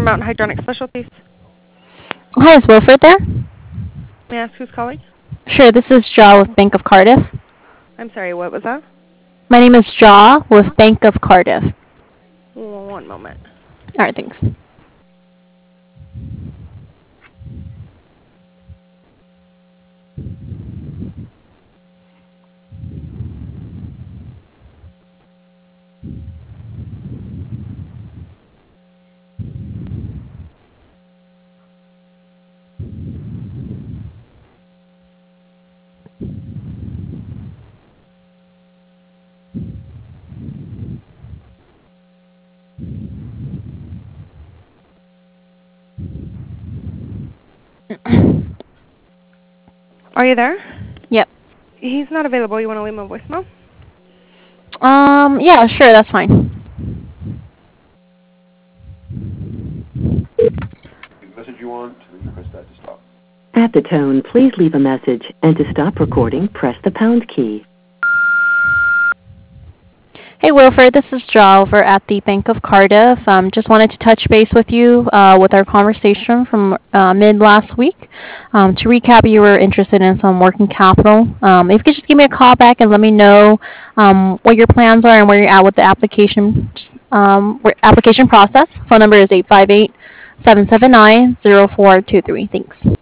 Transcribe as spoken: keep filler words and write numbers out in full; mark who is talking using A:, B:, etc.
A: Mountain Hydronic Specialties.
B: Hi, is Wilfred there?
A: May I ask who's calling?
B: Sure, this is Jaw with Bank of Cardiff.
A: I'm sorry, what was that?
B: My name is Jaw with Bank of Cardiff.
A: One moment.
B: All right, thanks.
A: Are you there?
B: Yep.
A: He's not available. You want to leave him a voicemail?
B: Um, yeah, sure, that's fine.
C: The message you want, then press that to stop.
D: At the tone, please leave a message, and to stop recording, press the pound key.
B: Hey, Wilfred, this is Jaw over at the Bank of Cardiff. Um, just wanted to touch base with you uh, with our conversation from uh, mid last week. Um, to recap, you were interested in some working capital. Um, if you could just give me a call back and let me know um, what your plans are and where you're at with the application um, application process. Phone number is eight five eight, seven seven nine, zero four two three. Thanks.